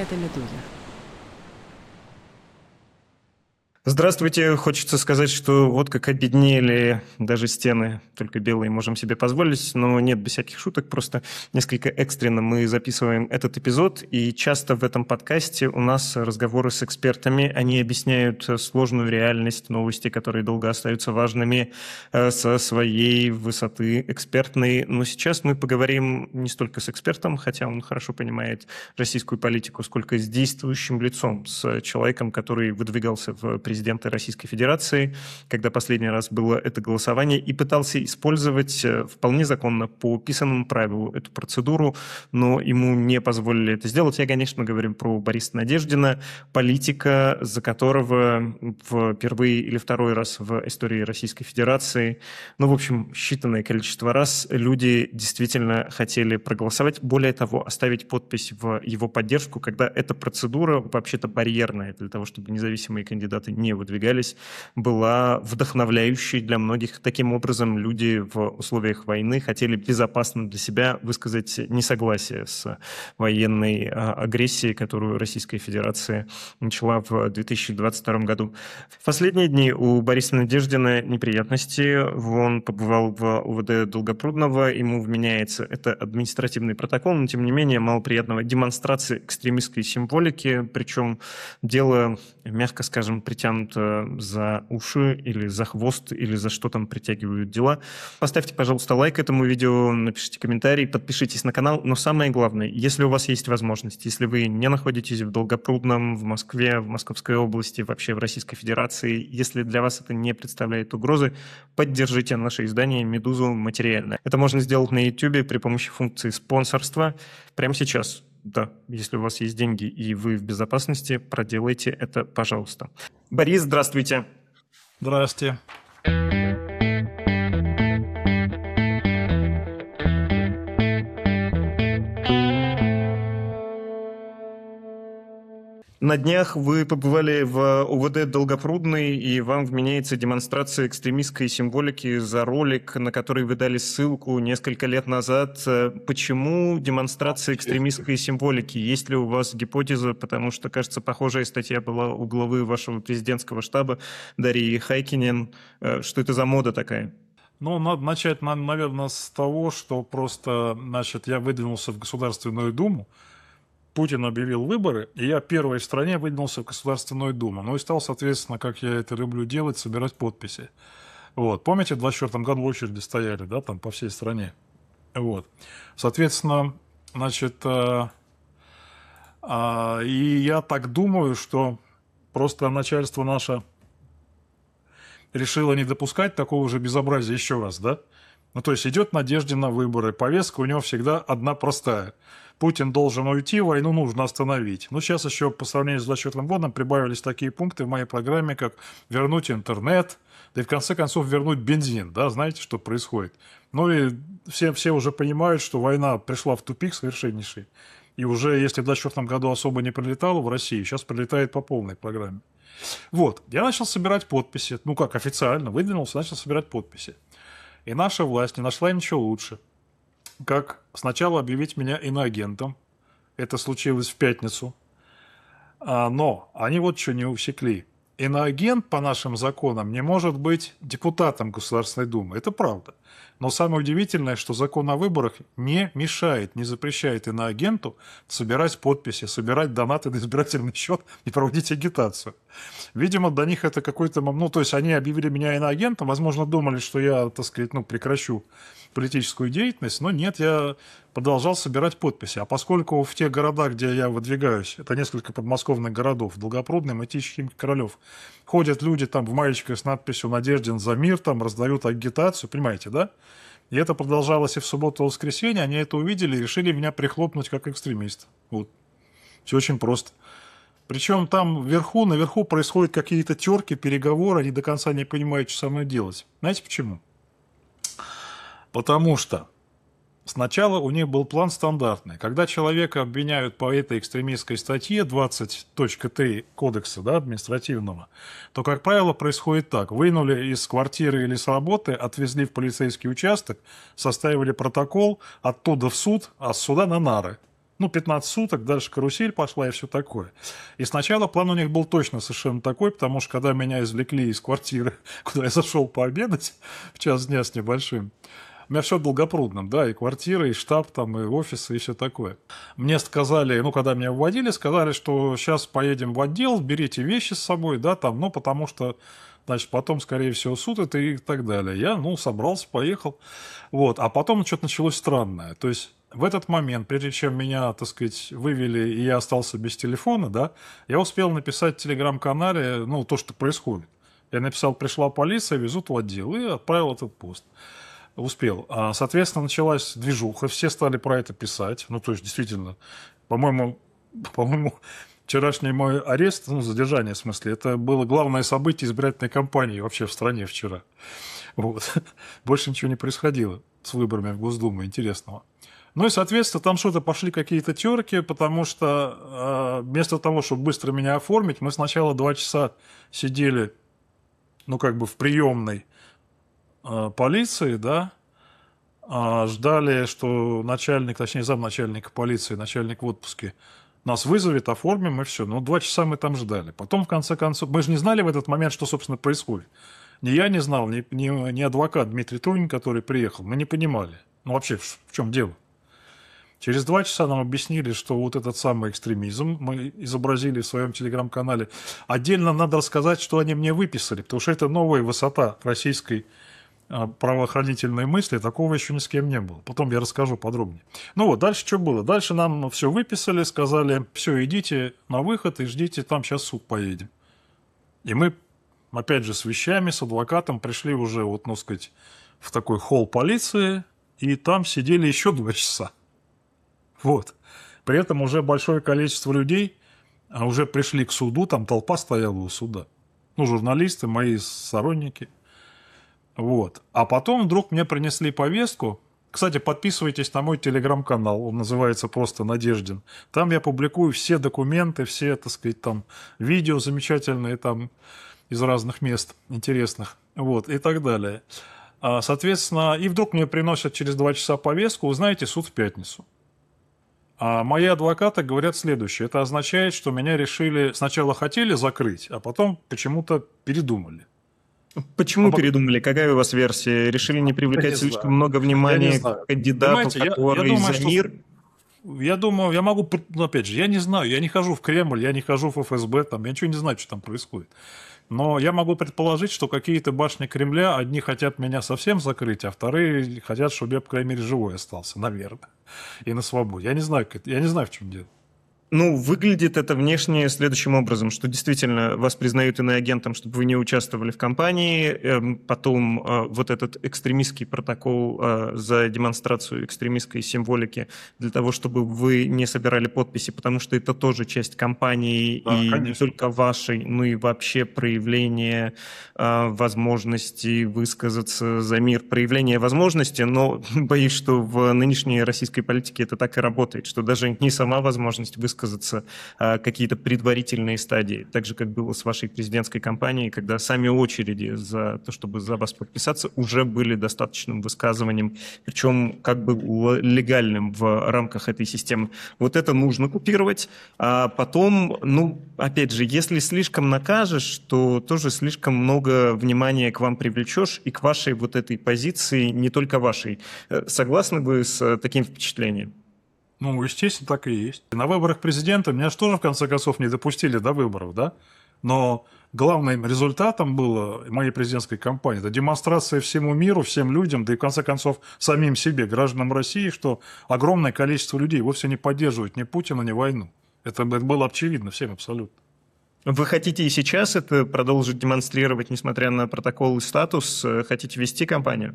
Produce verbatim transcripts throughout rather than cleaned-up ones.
это «Медуза». Здравствуйте. Хочется сказать, что вот как обеднели даже стены, только белые можем себе позволить, но нет, без всяких шуток, просто несколько экстренно мы записываем этот эпизод, и часто в этом подкасте у нас разговоры с экспертами, они объясняют сложную реальность, новости, которые долго остаются важными со своей высоты экспертной, но сейчас мы поговорим не столько с экспертом, хотя он хорошо понимает российскую политику, сколько с действующим лицом, с человеком, который выдвигался в президента Российской Федерации, когда последний раз было это голосование, и пытался использовать вполне законно по писанному правилу эту процедуру, но ему не позволили это сделать. Я, конечно, говорю про Бориса Надеждина, политика, за которого впервые или второй раз в истории Российской Федерации, ну, в общем, считанное количество раз люди действительно хотели проголосовать, более того, оставить подпись в его поддержку, когда эта процедура вообще-то барьерная для того, чтобы независимые кандидаты не выдвигались, была вдохновляющей для многих. Таким образом, люди в условиях войны хотели безопасно для себя высказать несогласие с военной агрессией, которую Российская Федерация начала в две тысячи двадцать втором году. В последние дни у Бориса Надеждина неприятности. Он побывал в УВД Долгопрудного, ему вменяется это административный протокол, но тем не менее малоприятного демонстрации экстремистской символики, причем дело, мягко скажем, притянуто за уши или за хвост, или за что там притягивают дела. Поставьте, пожалуйста, лайк этому видео, напишите комментарий, подпишитесь на канал. Но самое главное, если у вас есть возможность, если вы не находитесь в Долгопрудном, в Москве, в Московской области, вообще в Российской Федерации, если для вас это не представляет угрозы, поддержите наше издание «Медузу» материально. Это можно сделать на YouTube при помощи функции спонсорства прямо сейчас. Да, если у вас есть деньги и вы в безопасности, проделайте это, пожалуйста. Борис, здравствуйте. Здрасте. На днях вы побывали в УВД Долгопрудный, и вам вменяется демонстрация экстремистской символики за ролик, на который вы дали ссылку несколько лет назад. Почему демонстрация экстремистской символики? Есть ли у вас гипотеза? Потому что, кажется, похожая статья была у главы вашего президентского штаба Дарьи Хайкинен. Что это за мода такая? Ну, надо начать, наверное, с того, что просто, значит, я выдвинулся в Государственную Думу, Путин объявил выборы, и я первой в стране выдвинулся в Государственную Думу. Ну и стал, соответственно, как я это люблю делать, собирать подписи. Вот. Помните, в двадцать четвёртом году в очереди стояли, да, там по всей стране. Вот. Соответственно, значит, а, а, и я так думаю, что просто начальство наше решило не допускать такого же безобразия еще раз, да? Ну, то есть идет Надежда на выборы, повестка у него всегда одна простая. Путин должен уйти, войну нужно остановить. Ну, сейчас еще по сравнению с двадцать четвёртым годом прибавились такие пункты в моей программе, как вернуть интернет, да и в конце концов вернуть бензин, да, знаете, что происходит. Ну и все, все уже понимают, что война пришла в тупик совершеннейший. И уже, если в двадцать четвёртом году особо не прилетало в Россию, сейчас прилетает по полной программе. Вот, я начал собирать подписи, ну как, официально выдвинулся, начал собирать подписи. И наша власть не нашла ничего лучше, как сначала объявить меня иноагентом. Это случилось в пятницу. А, но они вот что не усекли. Иноагент по нашим законам не может быть депутатом Государственной Думы. Это правда. Но самое удивительное, что закон о выборах не мешает, не запрещает иноагенту собирать подписи, собирать донаты на избирательный счет и проводить агитацию. Видимо, до них это какой-то... Ну, то есть они объявили меня иноагентом, возможно, думали, что я, так сказать, ну, прекращу политическую деятельность, но нет, я продолжал собирать подписи. А поскольку в тех городах, где я выдвигаюсь, это несколько подмосковных городов, Долгопрудный, Мытищи, Химки, Королев, ходят люди там в маечках с надписью «Надеждин за мир», там раздают агитацию, понимаете, да? И это продолжалось и в субботу, и в воскресенье, они это увидели и решили меня прихлопнуть как экстремиста. Вот. Все очень просто. Причем там вверху, наверху происходят какие-то терки, переговоры, они до конца не понимают, что со мной делать. Знаете почему? Потому что сначала у них был план стандартный. Когда человека обвиняют по этой экстремистской статье двадцать точка три кодекса, да, административного, то, как правило, происходит так. Вынули из квартиры или с работы, отвезли в полицейский участок, составили протокол, оттуда в суд, а с суда на нары. Ну, пятнадцать суток, дальше карусель пошла и все такое. И сначала план у них был точно совершенно такой, потому что когда меня извлекли из квартиры, куда я зашел пообедать в час дня с небольшим, у меня все в Долгопрудном, да, и квартира, и штаб там, и офисы, и все такое. Мне сказали, ну, когда меня вводили, сказали, что сейчас поедем в отдел, берите вещи с собой, да, там, ну, потому что, значит, потом, скорее всего, суд это и так далее. Я, ну, собрался, поехал, вот. А потом что-то началось странное, то есть в этот момент, прежде чем меня, так сказать, вывели, и я остался без телефона, да, я успел написать в телеграм-канале, ну, то, что происходит. Я написал, пришла полиция, везут в отдел, и отправил этот пост. Успел. А, соответственно, началась движуха, все стали про это писать. Ну, то есть, действительно, по-моему, по-моему, вчерашний мой арест, ну, задержание, в смысле, это было главное событие избирательной кампании вообще в стране вчера. Вот. Больше ничего не происходило с выборами в Госдуму интересного. Ну и, соответственно, там что-то пошли какие-то терки, потому что э, вместо того, чтобы быстро меня оформить, мы сначала два часа сидели, ну, как бы в приемной полиции, да, ждали, что начальник, точнее, замначальника полиции, начальник в отпуске, нас вызовет, оформим, и все. Ну, два часа мы там ждали. Потом, в конце концов, мы же не знали в этот момент, что, собственно, происходит. Ни я не знал, ни, ни, ни адвокат Дмитрий Трунин, который приехал, мы не понимали. Ну, вообще, в, в чем дело? Через два часа нам объяснили, что вот этот самый экстремизм мы изобразили в своем телеграм-канале. Отдельно надо рассказать, что они мне выписали, потому что это новая высота российской правоохранительной мысли, такого еще ни с кем не было. Потом я расскажу подробнее. Ну вот, дальше что было? Дальше нам все выписали, сказали, все, идите на выход и ждите, там сейчас суд поедем. И мы, опять же, с вещами, с адвокатом пришли уже, вот, ну сказать, в такой холл полиции, и там сидели еще два часа. Вот. При этом уже большое количество людей уже пришли к суду, там толпа стояла у суда. Ну, журналисты, мои сторонники. Вот. А потом вдруг мне принесли повестку. Кстати, подписывайтесь на мой телеграм-канал, он называется просто «Надеждин». Там я публикую все документы, все, так сказать, там видео замечательные там из разных мест интересных, вот, и так далее. А, соответственно, и вдруг мне приносят через два часа повестку, узнаете, суд в пятницу. А мои адвокаты говорят следующее. Это означает, что меня решили, сначала хотели закрыть, а потом почему-то передумали. Почему а передумали? Какая у вас версия? Решили не привлекать не слишком знаю. много внимания к кандидату, Понимаете, который я, я думаю, за что, мир? Я думаю, я могу, ну, опять же, я не знаю, я не хожу в Кремль, я не хожу в эф эс бэ, там, я ничего не знаю, что там происходит. Но я могу предположить, что какие-то башни Кремля, одни хотят меня совсем закрыть, а вторые хотят, чтобы я, по крайней мере, живой остался, наверное, и на свободе. Я не знаю, я не знаю, в чем дело. Ну, выглядит это внешне следующим образом, что действительно вас признают иноагентом, чтобы вы не участвовали в кампании, потом вот этот экстремистский протокол за демонстрацию экстремистской символики для того, чтобы вы не собирали подписи, потому что это тоже часть кампании, да, и конечно, не только вашей, но и вообще проявление возможности высказаться за мир, проявление возможности, но боюсь, что в нынешней российской политике это так и работает, что даже не сама возможность высказаться, высказаться а, какие-то предварительные стадии, так же, как было с вашей президентской кампанией, когда сами очереди за то, чтобы за вас подписаться, уже были достаточным высказыванием, причем как бы легальным в рамках этой системы. Вот это нужно купировать, а потом, ну, опять же, если слишком накажешь, то тоже слишком много внимания к вам привлечешь и к вашей вот этой позиции, не только вашей. Согласны вы с таким впечатлением? Ну, естественно, так и есть. На выборах президента меня же тоже, в конце концов, не допустили до выборов, да? Но главным результатом было моей президентской кампании – это демонстрация всему миру, всем людям, да и, в конце концов, самим себе, гражданам России, что огромное количество людей вовсе не поддерживает ни Путина, ни войну. Это, это было очевидно всем абсолютно. Вы хотите и сейчас это продолжить демонстрировать, несмотря на протокол и статус? Хотите вести кампанию?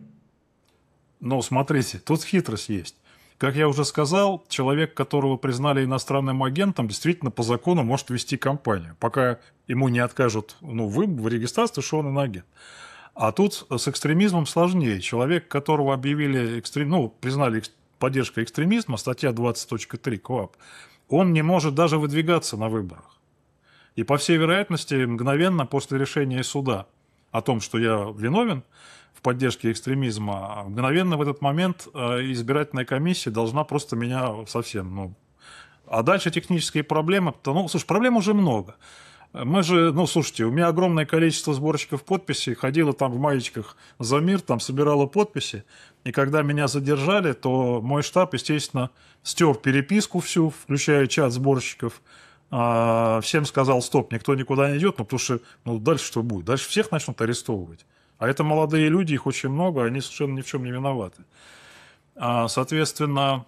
Ну, смотрите, тут хитрость есть. Как я уже сказал, человек, которого признали иностранным агентом, действительно по закону может вести кампанию, пока ему не откажут, ну, в, в регистрации, что он иноагент. А тут с экстремизмом сложнее. Человек, которого объявили экстрем... ну, признали поддержкой экстремизма, статья двадцать точка три КоАП, он не может даже выдвигаться на выборах. И, по всей вероятности, мгновенно после решения суда о том, что я виновен в поддержке экстремизма, мгновенно в этот момент избирательная комиссия должна просто меня совсем, ну, А дальше технические проблемы. Ну, слушай, проблем уже много. Мы же, ну, слушайте, у меня огромное количество сборщиков подписей, ходила там в маечках за мир, там собирала подписи, и когда меня задержали, то мой штаб, естественно, стер переписку всю, включая чат сборщиков, а, всем сказал, стоп, никто никуда не идет, ну, потому что, ну, дальше что будет? Дальше всех начнут арестовывать. А это молодые люди, их очень много, они совершенно ни в чем не виноваты. А, соответственно...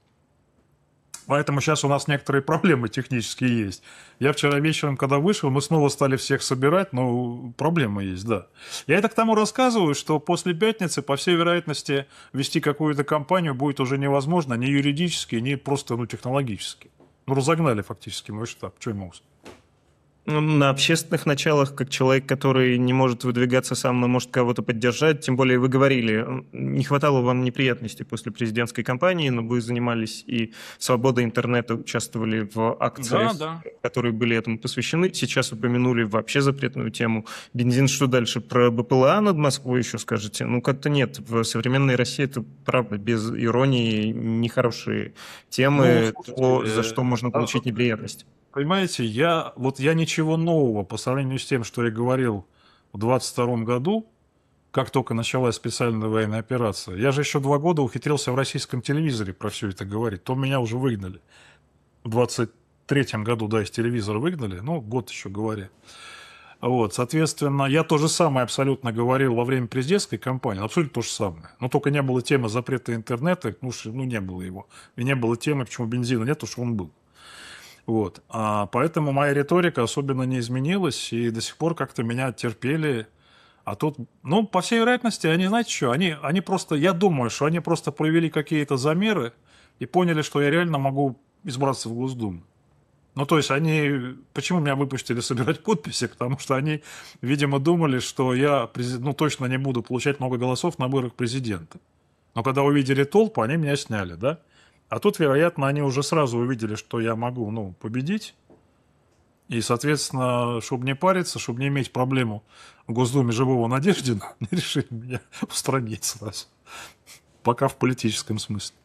Поэтому сейчас у нас некоторые проблемы технические есть. Я вчера вечером, когда вышел, мы снова стали всех собирать, но проблемы есть, да. Я это к тому рассказываю, что после пятницы, по всей вероятности, вести какую-то кампанию будет уже невозможно ни юридически, ни просто ну, технологически. Ну, разогнали фактически мой штаб. Что я могу сказать? На общественных началах, как человек, который не может выдвигаться сам, но может кого-то поддержать, тем более вы говорили, не хватало вам неприятностей после президентской кампании, но вы занимались и свободой интернета, участвовали в акциях, да, да. которые были этому посвящены. Сейчас упомянули вообще запретную тему. Бензин, что дальше? Про БПЛА над Москвой еще скажете? Ну, как-то нет. В современной России это, правда, без иронии, нехорошие темы, ну, то, за что можно получить неприятности. Понимаете, я, вот я ничего нового по сравнению с тем, что я говорил в двадцать втором году, как только началась специальная военная операция. Я же еще два года ухитрился в российском телевизоре про все это говорить. То меня уже выгнали. В двадцать третьем году, да, из телевизора выгнали, ну, год еще говоря. Вот, соответственно, я то же самое абсолютно говорил во время президентской кампании, абсолютно то же самое. Но только не было темы запрета интернета, ну, ну не было его. И не было темы, почему бензина нет, потому что он был. Вот. А поэтому моя риторика особенно не изменилась, и до сих пор как-то меня терпели. А тут, ну, по всей вероятности, они, знаете что, они, они просто, я думаю, что они просто провели какие-то замеры и поняли, что я реально могу избраться в Госдуму. Ну, то есть они, почему меня выпустили собирать подписи? Потому что они, видимо, думали, что я, ну, точно не буду получать много голосов на выборах президента. Но когда увидели толпу, они меня сняли, да? А тут, вероятно, они уже сразу увидели, что я могу, ну, победить. И, соответственно, чтобы не париться, чтобы не иметь проблему в Госдуме живого Надеждина, они решили меня устранить сразу. Пока в политическом смысле.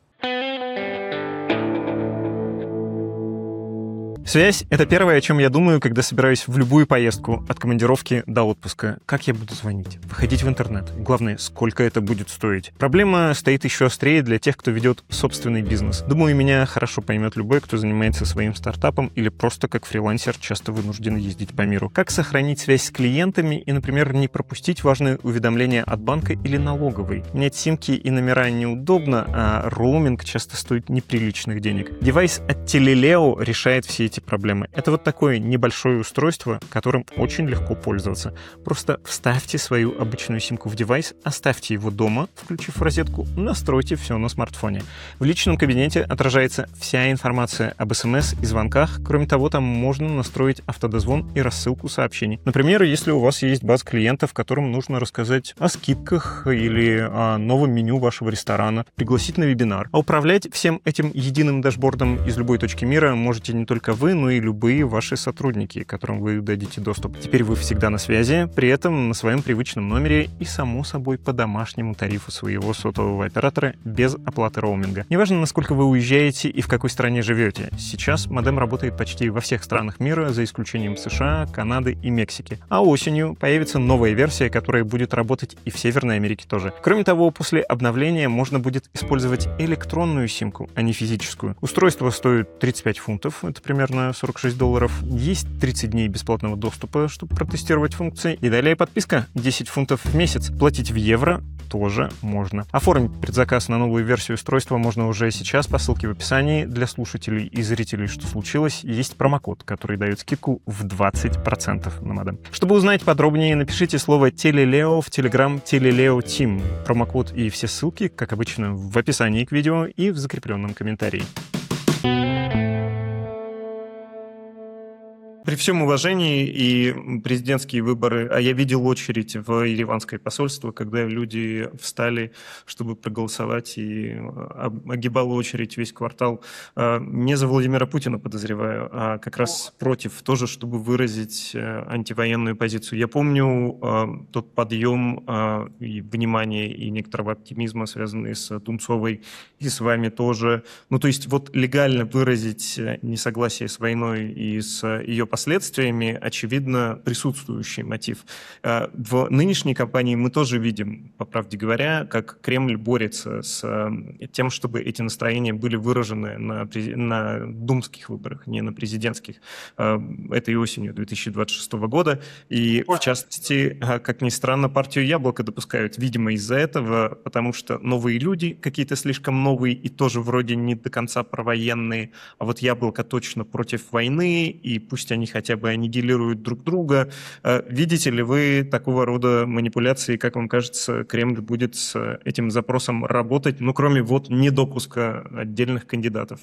Связь — это первое, о чем я думаю, когда собираюсь в любую поездку, от командировки до отпуска. Как я буду звонить? Выходить в интернет? Главное, сколько это будет стоить? Проблема стоит еще острее для тех, кто ведет собственный бизнес. Думаю, меня хорошо поймет любой, кто занимается своим стартапом или просто как фрилансер часто вынужден ездить по миру. Как сохранить связь с клиентами и, например, не пропустить важные уведомления от банка или налоговой? Менять симки и номера неудобно, а роуминг часто стоит неприличных денег. Девайс от Телелео решает все эти проблемы. Это вот такое небольшое устройство, которым очень легко пользоваться. Просто вставьте свою обычную симку в девайс, оставьте его дома, включив розетку, настройте все на смартфоне. В личном кабинете отражается вся информация об смс и звонках. Кроме того, там можно настроить автодозвон и рассылку сообщений. Например, если у вас есть база клиентов, которым нужно рассказать о скидках или о новом меню вашего ресторана, пригласить на вебинар. А управлять всем этим единым дашбордом из любой точки мира можете не только вы, но и любые ваши сотрудники, которым вы дадите доступ. Теперь вы всегда на связи, при этом на своем привычном номере и, само собой, по домашнему тарифу своего сотового оператора без оплаты роуминга. Неважно, насколько вы уезжаете и в какой стране живете. Сейчас модем работает почти во всех странах мира, за исключением США, Канады и Мексики. А осенью появится новая версия, которая будет работать и в Северной Америке тоже. Кроме того, после обновления можно будет использовать электронную симку, а не физическую. Устройство стоит тридцать пять фунтов, это примерно сорок шесть долларов. Есть тридцать дней бесплатного доступа, чтобы протестировать функции. И далее подписка десять фунтов в месяц. Платить в евро тоже можно. Оформить предзаказ на новую версию устройства можно уже сейчас по ссылке в описании. Для слушателей и зрителей «Что случилось?» есть промокод, который дает скидку в двадцать процентов на модем. Чтобы узнать подробнее, напишите слово «Телелео» в Telegram Телелео Тим. Промокод и все ссылки, как обычно, в описании к видео и в закрепленном комментарии. При всем уважении и президентские выборы, а я видел очередь в ереванское посольство, когда люди встали, чтобы проголосовать, и огибал очередь весь квартал. Не за Владимира Путина, подозреваю, а как раз против, тоже, чтобы выразить антивоенную позицию. Я помню тот подъем и внимания и некоторого оптимизма, связанный с Тунцовой и с вами тоже. Ну, то есть вот легально выразить несогласие с войной и с ее последствиями, очевидно, присутствующий мотив. В нынешней кампании мы тоже видим, по правде говоря, как Кремль борется с тем, чтобы эти настроения были выражены на, на думских выборах, не на президентских, этой осенью две тысячи двадцать шестого года. И, в частности, как ни странно, партию «Яблоко» допускают, видимо, из-за этого, потому что новые люди, какие-то слишком новые и тоже вроде не до конца провоенные, а вот «Яблоко» точно против войны, и пусть они хотя бы аннигилируют друг друга. Видите ли вы такого рода манипуляции, как вам кажется, Кремль будет с этим запросом работать, ну, кроме вот недопуска отдельных кандидатов?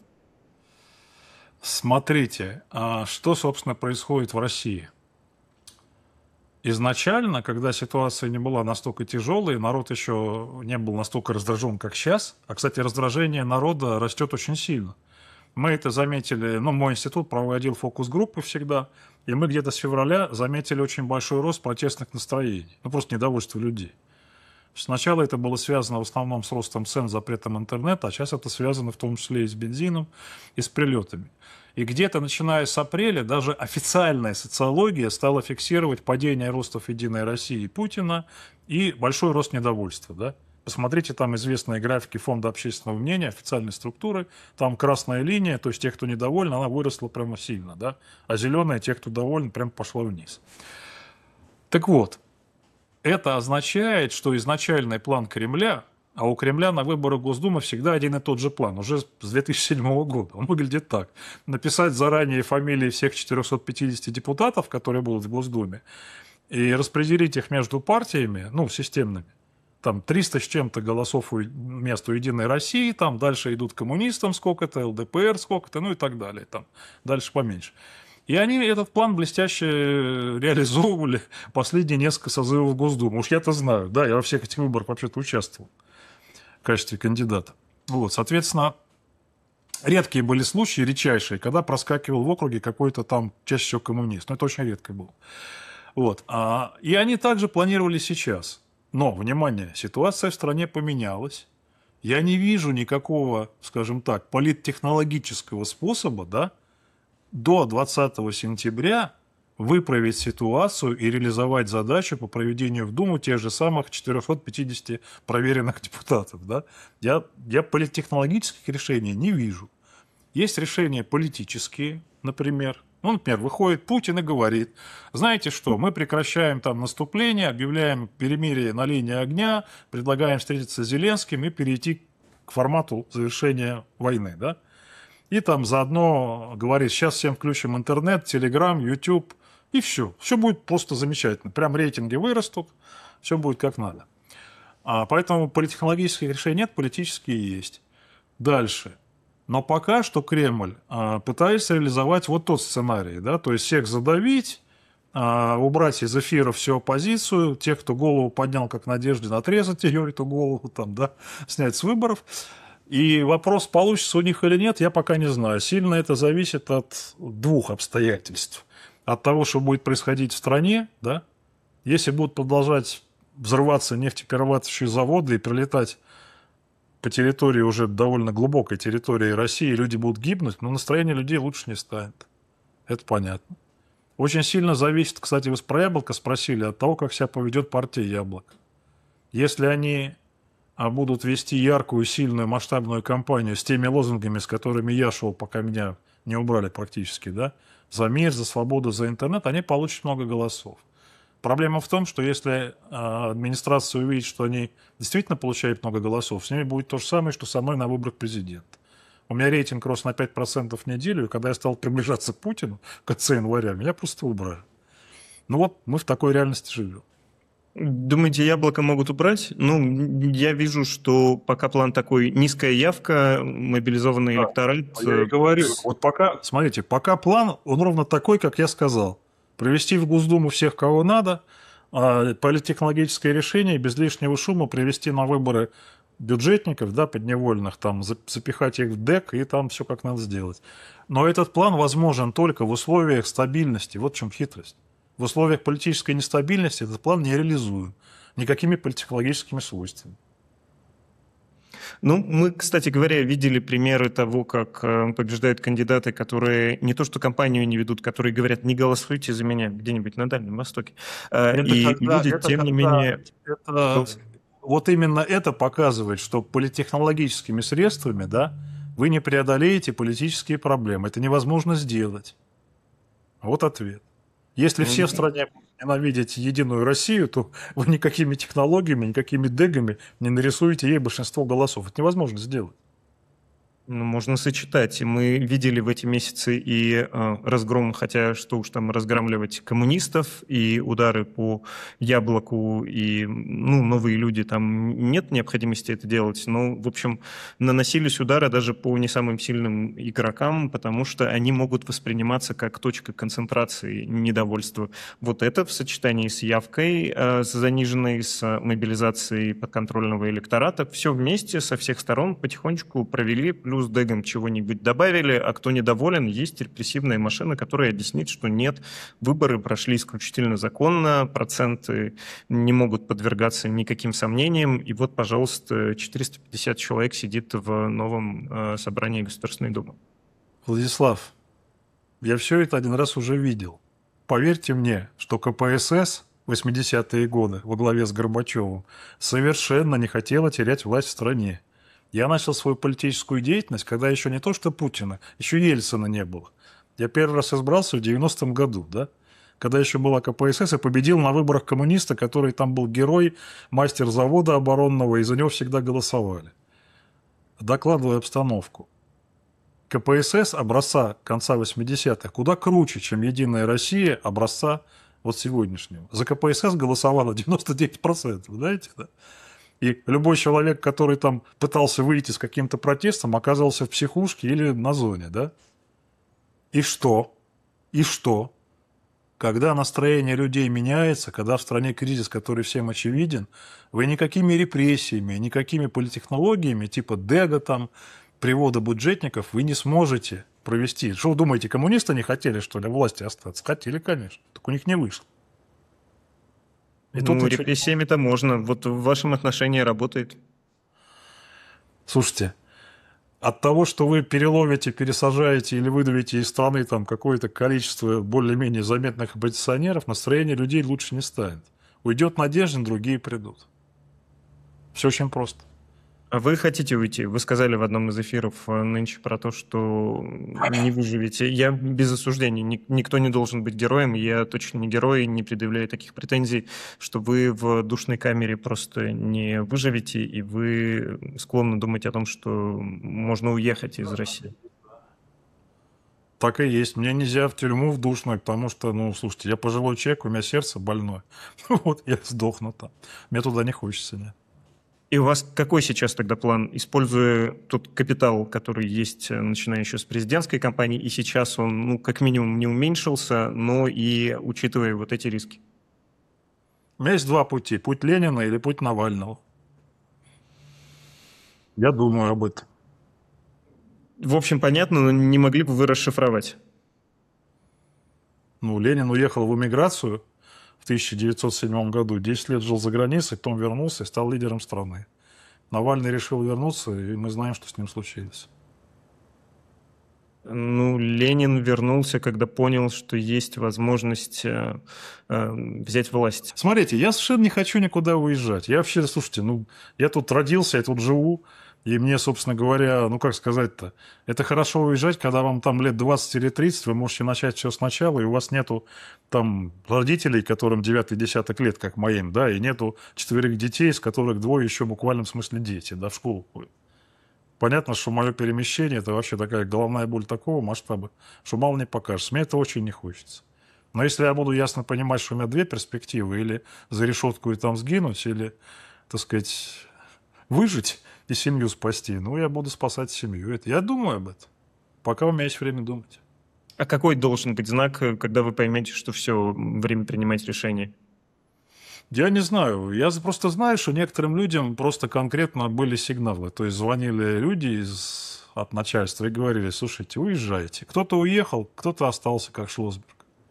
Смотрите, а что, собственно, происходит в России? Изначально, когда ситуация не была настолько тяжелой, народ еще не был настолько раздражен, как сейчас. А, кстати, раздражение народа растет очень сильно. Мы это заметили, ну, мой институт проводил фокус-группы всегда, и мы где-то с февраля заметили очень большой рост протестных настроений, ну, просто недовольство людей. Сначала это было связано в основном с ростом цен, запретом интернета, а сейчас это связано в том числе и с бензином, и с прилетами. И где-то, начиная с апреля, даже официальная социология стала фиксировать падение ростов «Единой России» и Путина и большой рост недовольства, да? Посмотрите, там известные графики Фонда общественного мнения, официальной структуры. Там красная линия, то есть тех, кто недоволен, она выросла прямо сильно, да? А зеленая, тех, кто доволен, прямо пошла вниз. Так вот, это означает, что изначальный план Кремля, а у Кремля на выборы Госдумы всегда один и тот же план, уже с две тысячи седьмого года. Он выглядит так. Написать заранее фамилии всех четырёхсот пятидесяти депутатов, которые будут в Госдуме, и распределить их между партиями, ну, системными. Там триста с чем-то голосов вместо «Единой России», там дальше идут коммунистам сколько-то, эл дэ пэ эр сколько-то, ну и так далее, там дальше поменьше. И они этот план блестяще реализовывали последние несколько созывов Госдумы. Уж я-то знаю, да, я во всех этих выборах вообще-то участвовал в качестве кандидата. Вот, соответственно, редкие были случаи, редчайшие, когда проскакивал в округе какой-то там, чаще всего, коммунист. Но это очень редко было. Вот, а, и они также планировали сейчас. Но, внимание, ситуация в стране поменялась. Я не вижу никакого, скажем так, политтехнологического способа, да, до двадцатого сентября выправить ситуацию и реализовать задачу по проведению в Думу тех же самых четырёхсот пятидесяти проверенных депутатов. Да? Я, я политтехнологических решений не вижу. Есть решения политические, например. Ну, например, выходит Путин и говорит: знаете что, мы прекращаем там наступление, объявляем перемирие на линии огня, предлагаем встретиться с Зеленским и перейти к формату завершения войны, да? И там заодно говорит: сейчас всем включим интернет, телеграм, ютуб, и все. Все будет просто замечательно. Прям рейтинги вырастут, все будет как надо. А поэтому политтехнологических решений нет, политические есть. Дальше. Но пока что Кремль а, пытается реализовать вот тот сценарий, да, то есть всех задавить, а, убрать из эфира всю оппозицию, тех, кто голову поднял, как Надеждин, отрезать ее, эту голову, там, да, снять с выборов. И вопрос, получится у них или нет, я пока не знаю. Сильно это зависит от двух обстоятельств. От того, что будет происходить в стране, да, если будут продолжать взрываться нефтеперерабатывающие заводы и прилетать по территории, уже довольно глубокой территории России, люди будут гибнуть, но настроение людей лучше не станет. Это понятно. Очень сильно зависит, кстати, вы про «Яблоко» спросили, от того, как себя поведет партия «Яблоко». Если они будут вести яркую, сильную, масштабную кампанию с теми лозунгами, с которыми я шел, пока меня не убрали практически, да, за мир, за свободу, за интернет, они получат много голосов. Проблема в том, что если а, администрация увидит, что они действительно получают много голосов, с ними будет то же самое, что со мной на выборах президента. У меня рейтинг рос на пять процентов в неделю, и когда я стал приближаться к Путину в конце января, меня просто убрали. Ну вот, мы в такой реальности живем. Думаете, яблоко могут убрать? Ну, я вижу, что пока план такой: низкая явка, мобилизованный Да. электорат. А я и говорю, вот пока, смотрите, пока план, он ровно такой, как я сказал. Привести в Госдуму всех, кого надо, а политтехнологическое решение без лишнего шума привести на выборы бюджетников, да, подневольных, там, запихать их в ДЭК и там все как надо сделать. Но этот план возможен только в условиях стабильности. Вот в чем хитрость. В условиях политической нестабильности этот план не реализуем никакими политтехнологическими свойствами. Ну, мы, кстати говоря, видели примеры того, как побеждают кандидаты, которые не то что кампанию не ведут, которые говорят: не голосуйте за меня где-нибудь на Дальнем Востоке. Это И когда, люди, это тем не когда, менее... это, вот именно это показывает, что политтехнологическими средствами, да, вы не преодолеете политические проблемы. Это невозможно сделать. Вот ответ. Если все в стране ненавидеть единую Россию, то вы никакими технологиями, никакими дегами не нарисуете ей большинство голосов. Это невозможно сделать. Ну, можно сочетать. Мы видели в эти месяцы и э, разгром, хотя что уж там разгромливать, коммунистов, и удары по яблоку, и ну, новые люди, там нет необходимости это делать. Но, в общем, наносились удары даже по не самым сильным игрокам, потому что они могут восприниматься как точка концентрации недовольства. Вот это в сочетании с явкой, э, с заниженной, с мобилизацией подконтрольного электората, все вместе со всех сторон потихонечку провели, плюс с дэгом чего-нибудь добавили, а кто недоволен, есть репрессивная машина, которая объяснит, что нет, выборы прошли исключительно законно, проценты не могут подвергаться никаким сомнениям, и вот, пожалуйста, четыреста пятьдесят человек сидит в новом э, собрании Государственной Думы. Владислав, я все это один раз уже видел. Поверьте мне, что ка пэ эс эс в восьмидесятые годы во главе с Горбачевым совершенно не хотела терять власть в стране. Я начал свою политическую деятельность, когда еще не то что Путина, еще Ельцина не было. Я первый раз избрался в девяностом году, да? Когда еще была ка пэ эс эс, и победил на выборах коммуниста, который там был герой, мастер завода оборонного, и за него всегда голосовали. Докладываю обстановку. ка пэ эс эс образца конца восьмидесятых куда круче, чем Единая Россия образца вот сегодняшнего. За ка пэ эс эс голосовало девяносто девять процентов, знаете, да? И любой человек, который там пытался выйти с каким-то протестом, оказался в психушке или на зоне, да? И что? И что? Когда настроение людей меняется, когда в стране кризис, который всем очевиден, вы никакими репрессиями, никакими политтехнологиями, типа дэга там, привода бюджетников, вы не сможете провести. Что вы думаете, коммунисты не хотели, что ли, власти остаться? Хотели, конечно. Так у них не вышло. И ну, тут репрессиями-то можно. Вот в вашем отношении работает. Слушайте, от того, что вы переловите, пересажаете или выдавите из страны там какое-то количество более-менее заметных оппозиционеров, настроение людей лучше не станет. Уйдет Надеждин, другие придут. Все очень просто. А вы хотите уйти? Вы сказали в одном из эфиров нынче про то, что не выживете. Я без осуждений. Никто не должен быть героем. Я точно не герой, не предъявляю таких претензий, что вы в душной камере просто не выживете, и вы склонны думать о том, что можно уехать из России. Так и есть. Мне нельзя в тюрьму в душную, потому что, ну, слушайте, я пожилой человек, у меня сердце больное. Вот, я сдохну там. Мне туда не хочется, нет. И у вас какой сейчас тогда план? Используя тот капитал, который есть, начиная еще с президентской кампании, и сейчас он, ну, как минимум не уменьшился, но и учитывая вот эти риски. У меня есть два пути. Путь Ленина или путь Навального. Я думаю об этом. В общем, понятно, но не могли бы вы расшифровать? Ну, Ленин уехал в эмиграцию в тысяча девятьсот седьмом году, десять лет жил за границей, потом вернулся и стал лидером страны. Навальный решил вернуться, и мы знаем, что с ним случилось. Ну, Ленин вернулся, когда понял, что есть возможность э, э, взять власть. Смотрите, я совершенно не хочу никуда уезжать. Я вообще, слушайте, ну, я тут родился, я тут живу, и мне, собственно говоря, ну, как сказать-то, это хорошо уезжать, когда вам там лет двадцать или тридцать, вы можете начать все сначала, и у вас нету там родителей, которым девятый десяток лет, как моим, да, и нету четверых детей, из которых двое еще в буквальном смысле дети, да, в школу ходят. Понятно, что мое перемещение – это вообще такая головная боль такого масштаба, что мало не покажется. Мне это очень не хочется. Но если я буду ясно понимать, что у меня две перспективы, или за решетку и там сгинуть, или, так сказать, выжить и семью спасти, ну, я буду спасать семью. Это я думаю об этом, пока у меня есть время думать. А какой должен быть знак, когда вы поймете, что все, время принимать решение? Я не знаю. Я просто знаю, что некоторым людям просто конкретно были сигналы. То есть звонили люди из, от начальства и говорили: слушайте, уезжайте. Кто-то уехал, кто-то остался, как Шлосберг.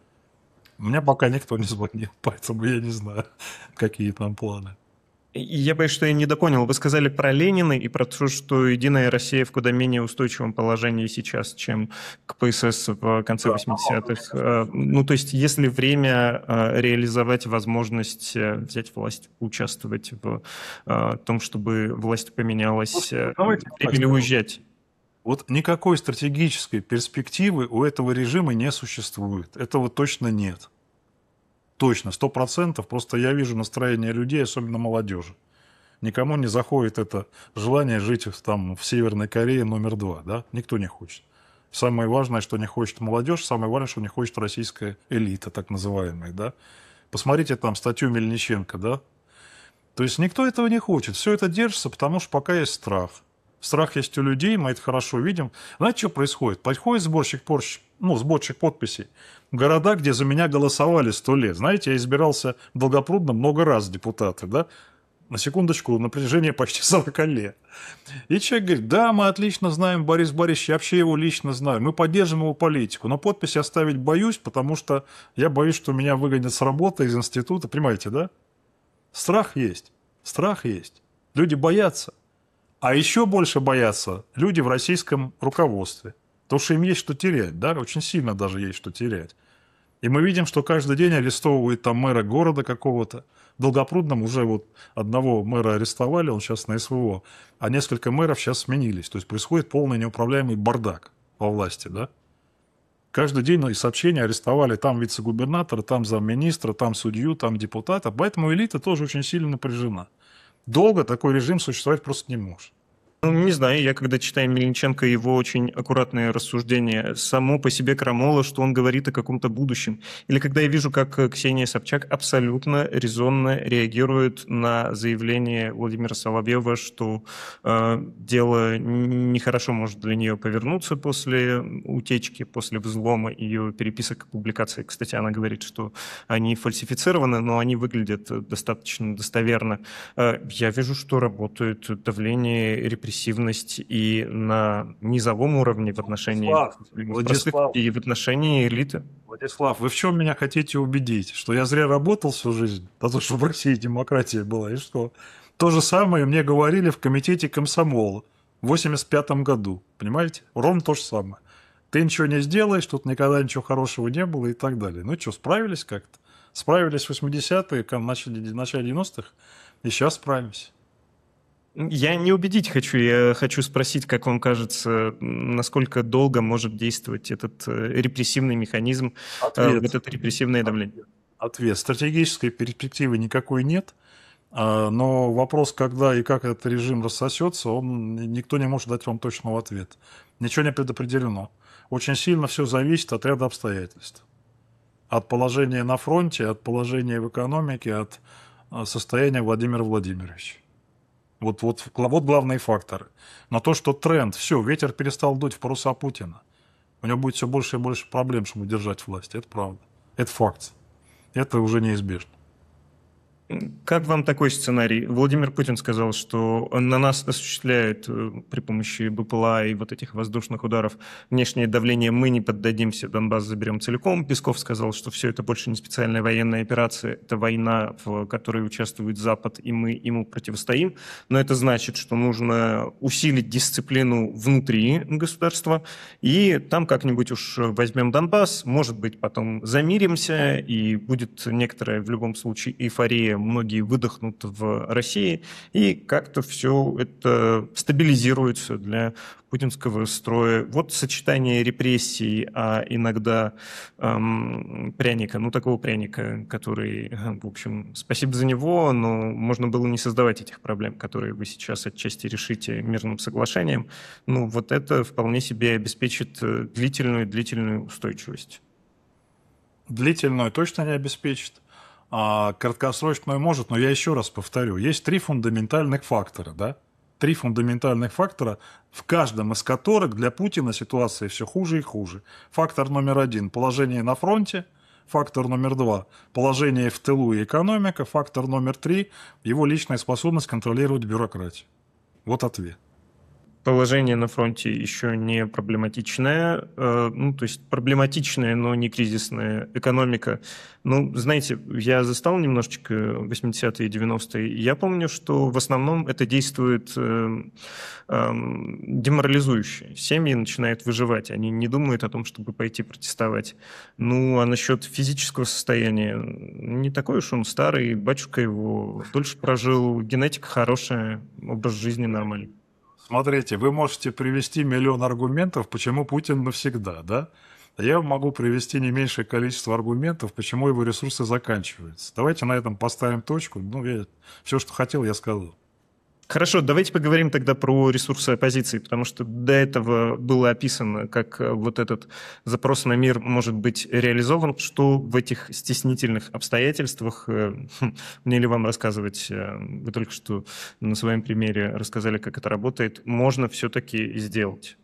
Мне пока никто не звонил, поэтому я не знаю, какие там планы. Я боюсь, что я недопонял. Вы сказали про Ленина и про то, что «Единая Россия» в куда менее устойчивом положении сейчас, чем КПСС в конце восьмидесятых. Ну, то есть, если время реализовать возможность взять власть, участвовать в том, чтобы власть поменялась, время ли уезжать? Вот никакой стратегической перспективы у этого режима не существует. Этого точно нет. Точно, сто процентов. Просто я вижу настроение людей, особенно молодежи. Никому не заходит это желание жить там, в Северной Корее номер два. Да? Никто не хочет. Самое важное, что не хочет молодежь, самое важное, что не хочет российская элита, так называемая. Да? Посмотрите там статью Мельниченко. Да? То есть никто этого не хочет. Все это держится, потому что пока есть страх. Страх есть у людей, мы это хорошо видим. Знаете, что происходит? Подходит сборщик, порщ... ну, сборщик подписей в города, где за меня голосовали сто лет. Знаете, я избирался в Долгопрудно много раз депутаты, да? На секундочку, на протяжении почти сорока лет. И человек говорит: да, мы отлично знаем Бориса Борисовича, я вообще его лично знаю, мы поддержим его политику, но подпись оставить боюсь, потому что я боюсь, что меня выгонят с работы, из института, понимаете, да? Страх есть, страх есть. Люди боятся. А еще больше боятся люди в российском руководстве. Потому что им есть что терять, да, очень сильно даже есть что терять. И мы видим, что каждый день арестовывают там мэра города какого-то. В Долгопрудном уже вот одного мэра арестовали, он сейчас на СВО, а несколько мэров сейчас сменились. То есть происходит полный неуправляемый бардак во власти, да. Каждый день ну, и сообщения арестовали там вице-губернатора, там замминистра, там судью, там депутата. Поэтому элита тоже очень сильно напряжена. Долго такой режим существовать просто не может. Ну, не знаю, я когда читаю Мельниченко, его очень аккуратные рассуждения, само по себе крамола, что он говорит о каком-то будущем. Или когда я вижу, как Ксения Собчак абсолютно резонно реагирует на заявление Владимира Соловьева, что э, дело нехорошо может для нее повернуться после утечки, после взлома ее переписок и публикаций. Кстати, она говорит, что они фальсифицированы, но они выглядят достаточно достоверно. Э, я вижу, что работает давление, репрессивность и на низовом уровне в отношении Владислав, простых и в отношении элиты. Владислав, вы в чем меня хотите убедить? Что я зря работал всю жизнь? За то, что в России демократия была, и что? То же самое мне говорили в комитете комсомола в восемьдесят пятом году. Понимаете? Ровно то же самое. Ты ничего не сделаешь, тут никогда ничего хорошего не было и так далее. Ну что, справились как-то? Справились в восьмидесятые, в начале девяностых, и сейчас справимся. Я не убедить хочу, я хочу спросить, как вам кажется, насколько долго может действовать этот репрессивный механизм, Ответ. этот репрессивное давление? Ответ. Стратегической перспективы никакой нет, но вопрос, когда и как этот режим рассосется, он, никто не может дать вам точного ответа. Ничего не предопределено. Очень сильно все зависит от ряда обстоятельств. От положения на фронте, от положения в экономике, от состояния Владимира Владимировича. Вот, вот, вот главные факторы. Но то, что тренд, все, ветер перестал дуть в паруса Путина. У него будет все больше и больше проблем, чтобы удержать власть. Это правда. Это факт. Это уже неизбежно. Как вам такой сценарий? Владимир Путин сказал, что на нас осуществляют при помощи БПЛА и вот этих воздушных ударов внешнее давление, мы не поддадимся, Донбасс заберем целиком. Песков сказал, что все это больше не специальная военная операция, это война, в которой участвует Запад, и мы ему противостоим. Но это значит, что нужно усилить дисциплину внутри государства, и там как-нибудь уж возьмем Донбасс, может быть, потом замиримся, и будет некоторая в любом случае эйфория, многие выдохнут в России, и как-то все это стабилизируется для путинского строя. Вот сочетание репрессий, а иногда эм, пряника, ну такого пряника, который, в общем, спасибо за него, но можно было не создавать этих проблем, которые вы сейчас отчасти решите мирным соглашением. Ну вот это вполне себе обеспечит длительную-длительную устойчивость. Длительную точно не обеспечит, а краткосрочную может, но я еще раз повторю, есть три фундаментальных фактора, да? Три фундаментальных фактора, в каждом из которых для Путина ситуация все хуже и хуже. Фактор номер один – положение на фронте. Фактор номер два – положение в тылу и экономика. Фактор номер три – его личная способность контролировать бюрократию. Вот ответ. Положение на фронте еще не проблематичное, э, ну, то есть проблематичная, но не кризисная экономика. Ну, знаете, я застал немножечко восьмидесятые и девяностые. Я помню, что в основном это действует э, э, деморализующе. Семьи начинают выживать, они не думают о том, чтобы пойти протестовать. Ну, а насчет физического состояния, не такой уж он старый, батюшка его дольше прожил, генетика хорошая, образ жизни нормальный. Смотрите, вы можете привести миллион аргументов, почему Путин навсегда, да? Я могу привести не меньшее количество аргументов, почему его ресурсы заканчиваются. Давайте на этом поставим точку. Ну, я, все, что хотел, я сказал. Хорошо, давайте поговорим тогда про ресурсы оппозиции, потому что до этого было описано, как вот этот запрос на мир может быть реализован. Что в этих стеснительных обстоятельствах, мне ли вам рассказывать, вы только что на своем примере рассказали, как это работает, можно все-таки сделать?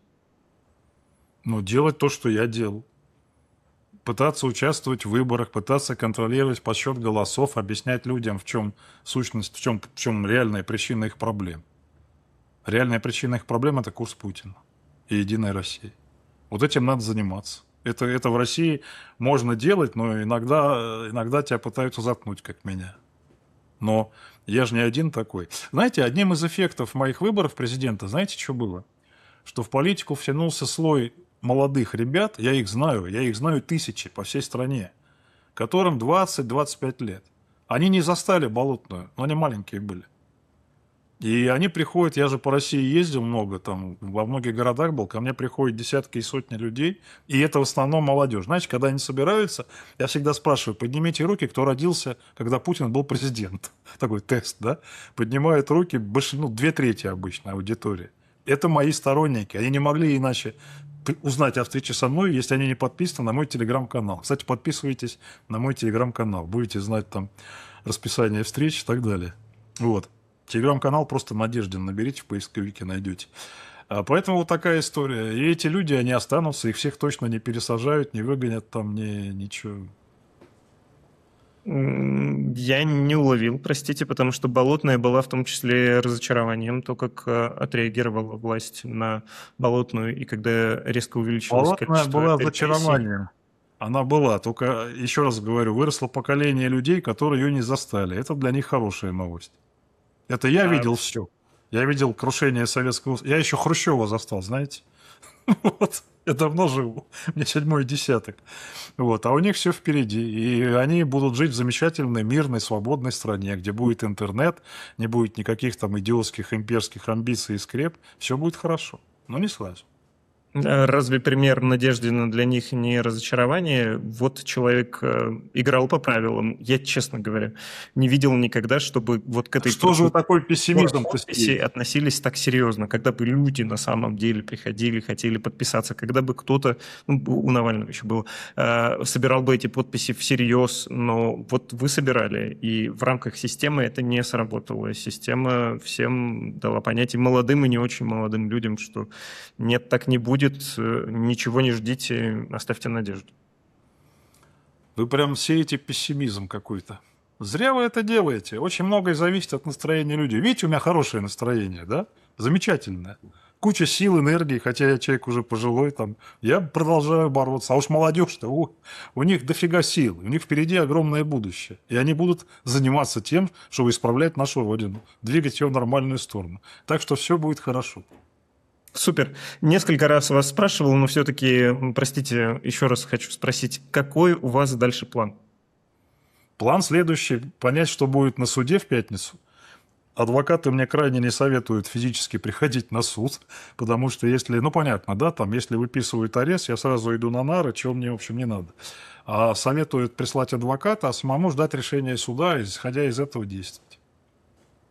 Ну, делать то, что я делал. Пытаться участвовать в выборах, пытаться контролировать подсчет голосов, объяснять людям, в чем сущность, в чем, в чем реальная причина их проблем. Реальная причина их проблем – это курс Путина и Единая Россия. Вот этим надо заниматься. Это, это в России можно делать, но иногда, иногда тебя пытаются заткнуть, как меня. Но я же не один такой. Знаете, одним из эффектов моих выборов президента, знаете, что было? Что в политику втянулся слой молодых ребят, я их знаю, я их знаю тысячи по всей стране, которым двадцать-двадцать пять лет. Они не застали Болотную, но они маленькие были. И они приходят, я же по России ездил много, там во многих городах был, ко мне приходят десятки и сотни людей, и это в основном молодежь. Знаете, когда они собираются, я всегда спрашиваю, поднимите руки, кто родился, когда Путин был президент. Такой тест, да? Поднимают руки, ну, две трети обычно аудитории. Это мои сторонники, они не могли иначе узнать о встрече со мной, если они не подписаны на мой телеграм-канал. Кстати, подписывайтесь на мой телеграм-канал, будете знать там расписание встреч и так далее. Вот. Телеграм-канал просто Надеждин наберите, в поисковике найдете. А поэтому вот такая история. И эти люди, они останутся, их всех точно не пересажают, не выгонят там, не, ничего. Я не уловил, простите, потому что Болотная была в том числе разочарованием, то, как отреагировала власть на Болотную, и когда резко увеличилось Болотная количество была репрессий. разочарованием. Она была, только, еще раз говорю, выросло поколение людей, которые ее не застали. Это для них хорошая новость. Это я А... видел все. Я видел крушение Советского Союза. Я еще Хрущева застал, знаете. Вот. Я давно живу. Мне седьмой десяток. Вот. А у них все впереди. И они будут жить в замечательной, мирной, свободной стране, где будет интернет, не будет никаких там идиотских имперских амбиций и скреп. Все будет хорошо. Но не сразу. Разве пример Надеждина для них не разочарование? Вот человек э, играл по правилам. Я, честно говоря, не видел никогда, чтобы вот к этой... Что же такой пессимизм относились так серьезно, когда бы люди на самом деле приходили, хотели подписаться, когда бы кто-то, ну, у Навального еще было, э, собирал бы эти подписи всерьез, но вот вы собирали, и в рамках системы это не сработало. Система всем дала понять, и молодым, и не очень молодым людям, что нет, так не будет, ничего не ждите, оставьте надежду. Вы прям сеете пессимизм какой-то. Зря вы это делаете. Очень многое зависит от настроения людей. Видите, у меня хорошее настроение, да? Замечательное. Куча сил, энергии, хотя я человек уже пожилой, там, я продолжаю бороться. А уж молодежь-то, у, у них дофига сил, у них впереди огромное будущее. И они будут заниматься тем, чтобы исправлять нашу Родину, двигать ее в нормальную сторону. Так что все будет хорошо. Супер. Несколько раз вас спрашивал, но все-таки, простите, еще раз хочу спросить, какой у вас дальше план? План следующий. Понять, что будет на суде в пятницу. Адвокаты мне крайне не советуют физически приходить на суд, потому что если, ну понятно, да, там, если выписывают арест, я сразу иду на нары, чего мне, в общем, не надо. А советуют прислать адвоката, а самому ждать решения суда, исходя из этого действовать.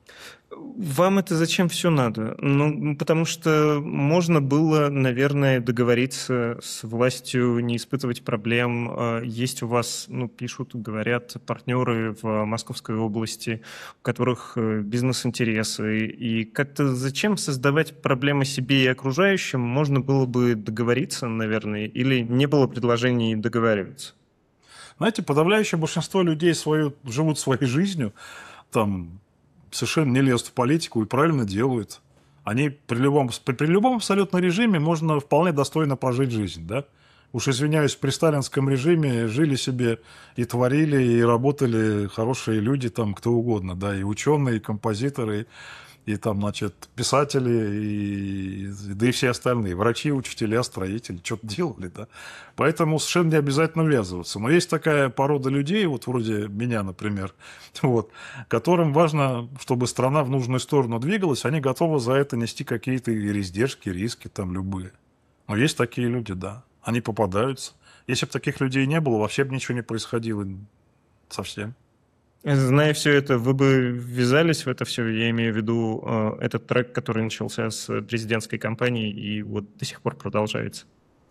Вам это зачем все надо? Ну, потому что можно было, наверное, договориться с властью, не испытывать проблем. А есть у вас, ну, пишут, говорят, партнеры в Московской области, у которых э, бизнес-интересы. И как-то зачем создавать проблемы себе и окружающим? Можно было бы договориться, наверное, или не было предложений договариваться? Знаете, подавляющее большинство людей свою, живут своей жизнью, там совершенно не лезут в политику и правильно делают. Они при любом, при любом абсолютно режиме можно вполне достойно прожить жизнь, да? Уж извиняюсь, при сталинском режиме жили себе и творили, и работали хорошие люди, там кто угодно, да, и ученые, и композиторы, и там, значит, писатели, и, да и все остальные, врачи, учителя, строители, что-то делали, да. Поэтому совершенно не обязательно ввязываться. Но есть такая порода людей, вот вроде меня, например, вот, которым важно, чтобы страна в нужную сторону двигалась, они готовы за это нести какие-то издержки, риски там любые. Но есть такие люди, да, они попадаются. Если бы таких людей не было, вообще бы ничего не происходило совсем. Зная все это, вы бы ввязались в это все? Я имею в виду э, этот трек, который начался с президентской кампании и вот до сих пор продолжается.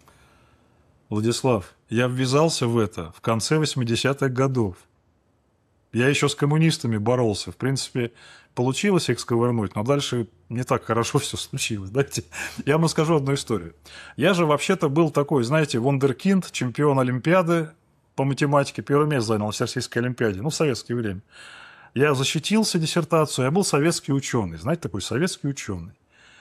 Владислав, я ввязался в это в конце восьмидесятых годов. Я еще с коммунистами боролся. В принципе, получилось их сковырнуть, но дальше не так хорошо все случилось. Знаете, я вам расскажу одну историю. Я же вообще-то был такой, знаете, вундеркинд, чемпион Олимпиады по математике. Первое место занял в Всероссийской Олимпиаде, ну, в советское время. Я защитился диссертацию, я был советский ученый. Знаете, такой советский ученый.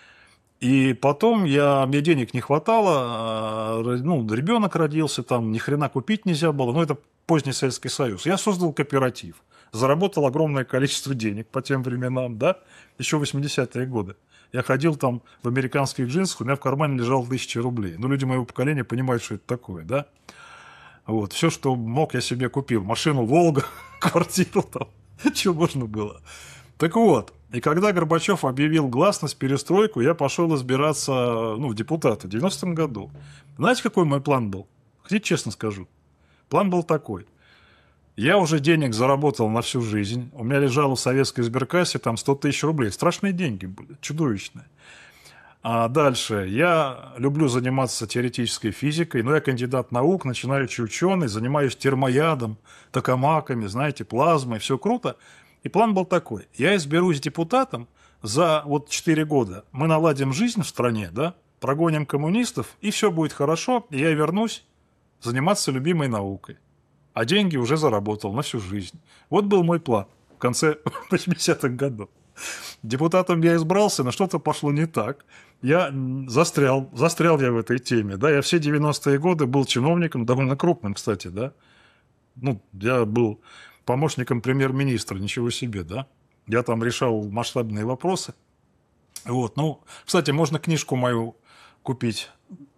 И потом я, мне денег не хватало, ну, ребенок родился, там ни хрена купить нельзя было, но это поздний Советский Союз. Я создал кооператив, заработал огромное количество денег по тем временам, да, еще в восьмидесятые годы. Я ходил там в американских джинсах, у меня в кармане лежало тысяча рублей. Ну, люди моего поколения понимают, что это такое, да. Вот, все, что мог, я себе купил. Машину «Волга», квартиру там, что можно было. Так вот, и когда Горбачев объявил гласность, перестройку, я пошел избираться, ну, в депутаты в девяностом году. Знаете, какой мой план был? Хотите, честно скажу? План был такой. Я уже денег заработал на всю жизнь. У меня лежало в советской сберкассе там сто тысяч рублей. Страшные деньги были, чудовищные. А дальше. Я люблю заниматься теоретической физикой, но я кандидат наук, начинающий ученый, занимаюсь термоядом, токамаками, знаете, плазмой, все круто. И план был такой. Я изберусь депутатом за вот четыре года. Мы наладим жизнь в стране, да, прогоним коммунистов, и все будет хорошо, и я вернусь заниматься любимой наукой. А деньги уже заработал на всю жизнь. Вот был мой план в конце восьмидесятых годов. Депутатом я избрался, но что-то пошло не так. Я застрял, застрял я в этой теме, да, я все девяностые годы был чиновником, довольно крупным, кстати, да. Ну, я был помощником премьер-министра, ничего себе, да. Я там решал масштабные вопросы. Вот, ну, кстати, можно книжку мою купить.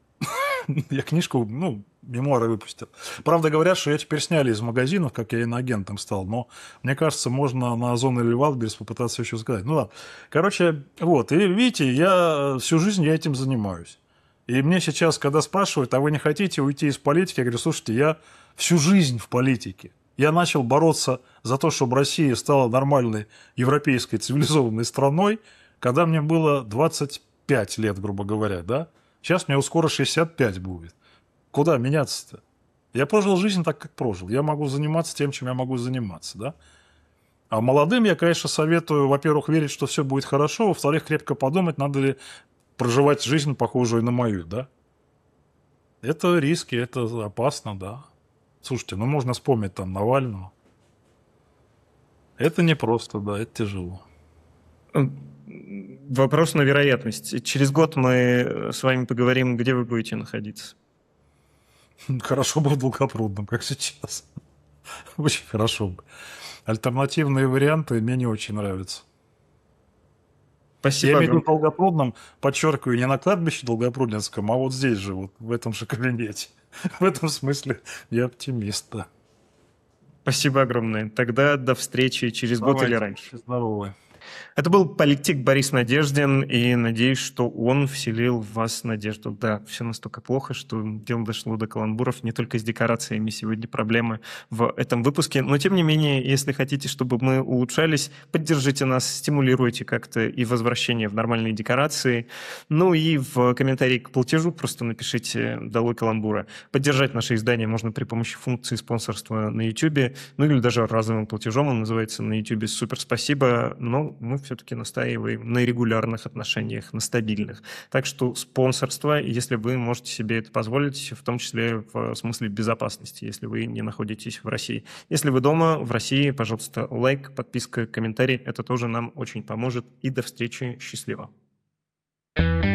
Я книжку, ну, мемуары выпустил. Правда, говорят, что я теперь сняли из магазинов, как я иноагентом стал, но мне кажется, можно на Озон или Валберес попытаться еще сказать. Ну ладно. Короче, вот, и видите, я всю жизнь я этим занимаюсь. И мне сейчас, когда спрашивают, а вы не хотите уйти из политики, я говорю, слушайте, я всю жизнь в политике. Я начал бороться за то, чтобы Россия стала нормальной европейской цивилизованной страной, когда мне было двадцать пять лет, грубо говоря, да? Сейчас мне скоро шестьдесят пять будет. Куда меняться-то? Я прожил жизнь так, как прожил. Я могу заниматься тем, чем я могу заниматься, да? А молодым я, конечно, советую, во-первых, верить, что все будет хорошо, во-вторых, крепко подумать, надо ли проживать жизнь, похожую на мою, да? Это риски, это опасно, да. Слушайте, ну можно вспомнить там Навального. Это непросто, да, это тяжело. Вопрос на вероятность. Через год мы с вами поговорим, где вы будете находиться. Хорошо бы в Долгопрудном, как сейчас. Очень хорошо бы. Альтернативные варианты мне не очень нравятся. Спасибо. Я имею в виду в Долгопрудном, подчеркиваю, не на кладбище Долгопрудненском, а вот здесь же, вот в этом же кабинете. В этом смысле я оптимист, да. Спасибо огромное. Тогда до встречи через Давайте, год или раньше. Здоровы. Это был политик Борис Надеждин, и надеюсь, что он вселил в вас надежду. Да, все настолько плохо, что дело дошло до каламбуров. Не только с декорациями сегодня проблемы в этом выпуске, но тем не менее, если хотите, чтобы мы улучшались, поддержите нас, стимулируйте как-то и возвращение в нормальные декорации. Ну и в комментарии к платежу просто напишите «Долой каламбура». Поддержать наше издание можно при помощи функции спонсорства на YouTube, ну или даже разовым платежом, он называется на YouTube «Супер спасибо», но мы все-таки настаиваем на регулярных отношениях, на стабильных. Так что спонсорство, если вы можете себе это позволить, в том числе в смысле безопасности, если вы не находитесь в России. Если вы дома, в России, пожалуйста, лайк, подписка, комментарий, это тоже нам очень поможет. И до встречи, счастливо. Thank you.